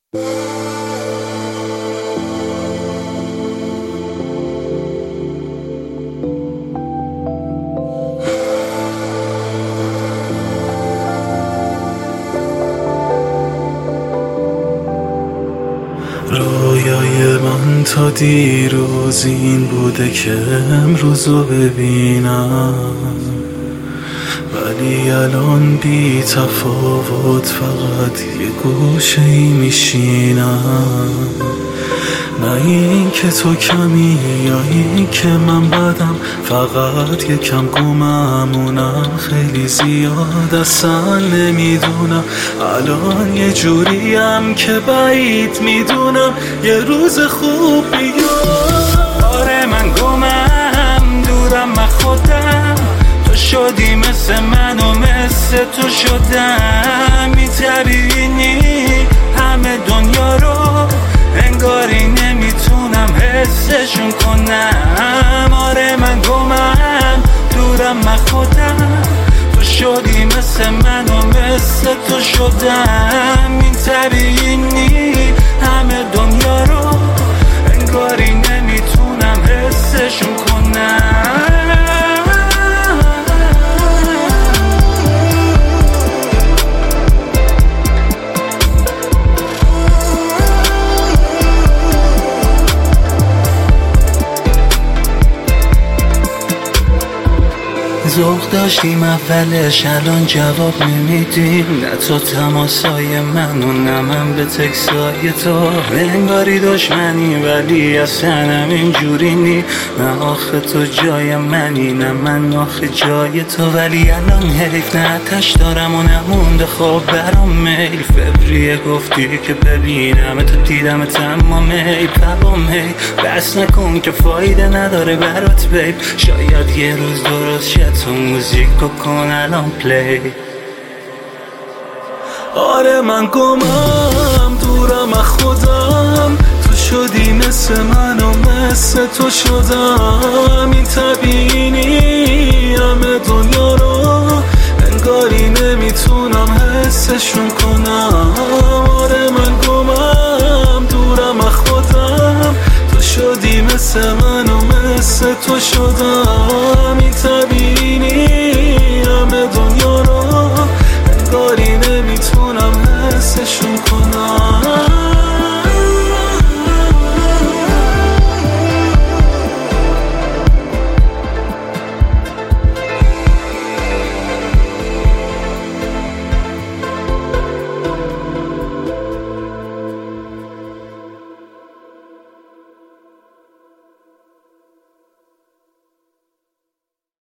رویای من تا دیروز این بوده که امروزو ببینم، ولی الان بی تفاوت فقط یه گوشه ای میشینم. نه این که تو کمی یا این که من بدم، فقط یکم گممونم خیلی زیاد اصلا نمیدونم. الان یه جوریم که بعید میدونم یه روز خوب بیاد. آره من گمم دورم من خودم، تو شدی مثل من و مثل تو شدم. میتبینی همه دنیا رو انگاری نمیتونم حسشون کنم. آره من گمم دورم من خودم، تو شدی مثل من و مثل تو شدم. میتبینی همه دنیا رو انگاری نمیتونم حسشون کنم. ذوق داشتیم اولش، الان جواب نمیدیم. نه تو تماسای من و نه من به تکسای تو. انگاری دشمنی ولی اصلا همین جوری نی. نه آخه تو جای منی نه من آخه جای تو. ولی الان حیف نه آتش دارم و نمونده خواب برام میل. فبریه گفتی که ببینم تو دیدم تمام هی پبام هی. بس نکن که فایده نداره برات بیب. شاید یه روز درست شد تو موزیکو کن الان پلی. آره من گمم دورم از خودم، تو شدی مثل من و مثل تو شدم. این طبیعی همه دنیا رو انگاری نمیتونم حسشون کنم. آره من گمم دورم از خودم، تو شدی مثل من و مثل تو شدم. این طبیعی